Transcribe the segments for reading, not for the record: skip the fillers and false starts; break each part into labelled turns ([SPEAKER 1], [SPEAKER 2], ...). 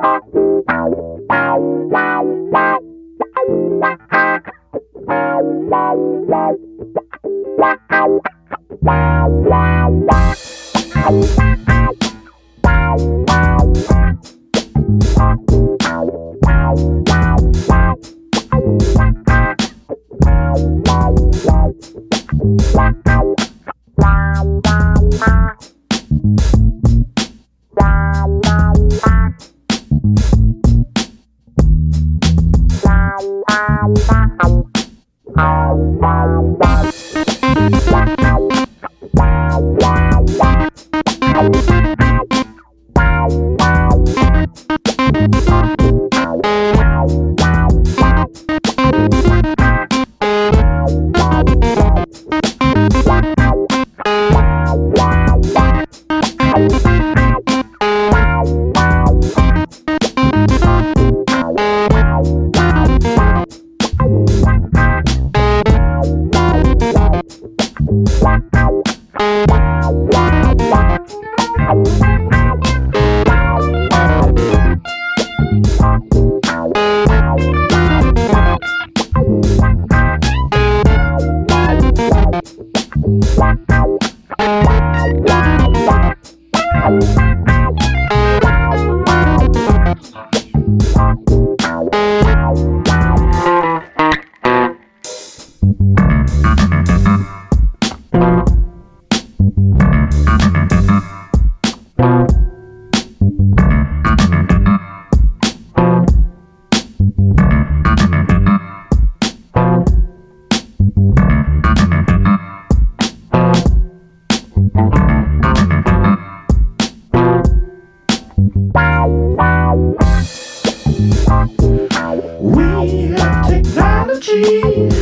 [SPEAKER 1] We have technology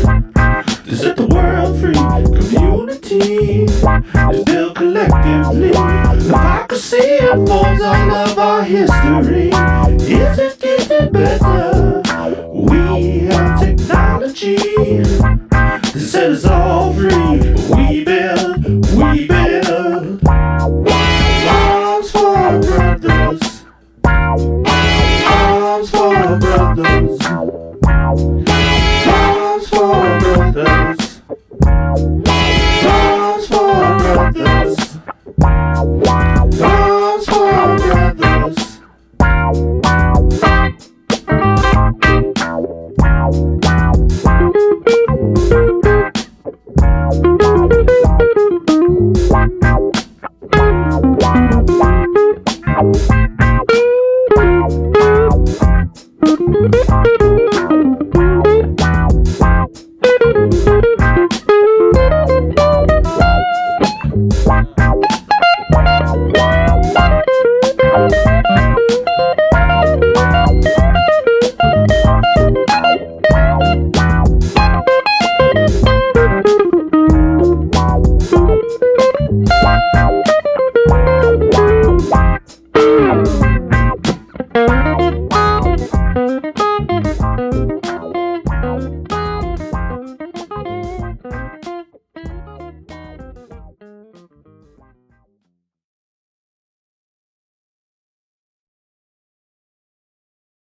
[SPEAKER 1] to set the world free. Community is built collectively. Hypocrisy unfolds all of our history. Is it getting better? We have technology to set us all free. We build arms for our brothers. Arms for our brothers. Arms for our brothers. Arms for our brothers. Arms for our brothers.